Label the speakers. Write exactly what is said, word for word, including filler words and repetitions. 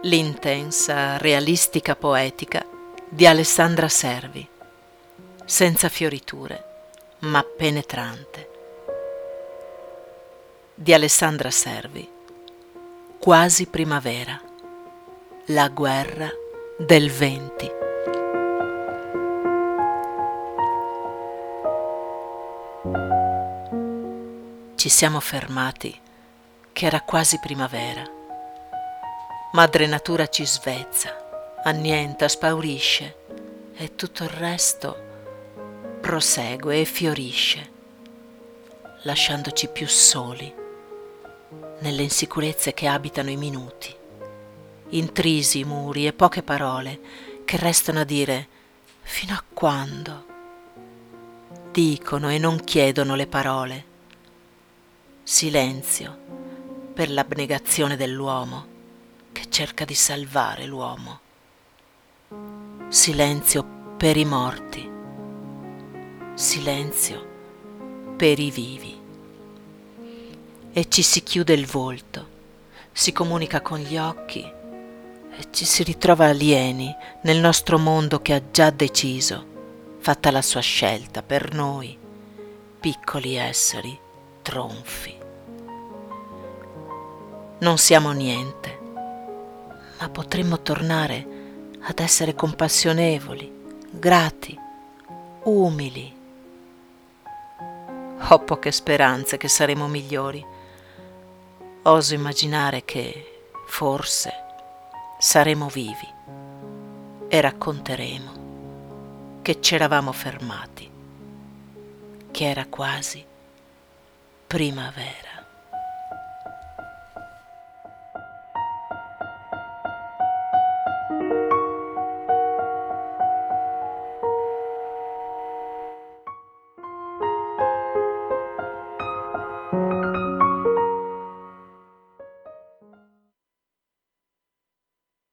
Speaker 1: L'intensa, realistica poetica di Alessandra Servi, senza fioriture, ma penetrante. Di Alessandra Servi, Quasi primavera, la guerra del venti. Ci siamo fermati che era quasi primavera. Madre natura ci svezza, annienta, spaurisce e tutto il resto prosegue e fiorisce, lasciandoci più soli nelle insicurezze che abitano i minuti, intrisi i muri e poche parole che restano a dire fino a quando. Dicono e non chiedono le parole. Silenzio per l'abnegazione dell'uomo che cerca di salvare l'uomo. Silenzio per i morti. Silenzio per i vivi. E ci si chiude il volto, si comunica con gli occhi e ci si ritrova alieni nel nostro mondo che ha già deciso, fatta la sua scelta per noi, piccoli esseri tronfi. Non siamo niente, ma potremmo tornare ad essere compassionevoli, grati, umili. Ho poche speranze che saremo migliori. Oso immaginare che, forse, saremo vivi e racconteremo che c'eravamo fermati, che era quasi primavera.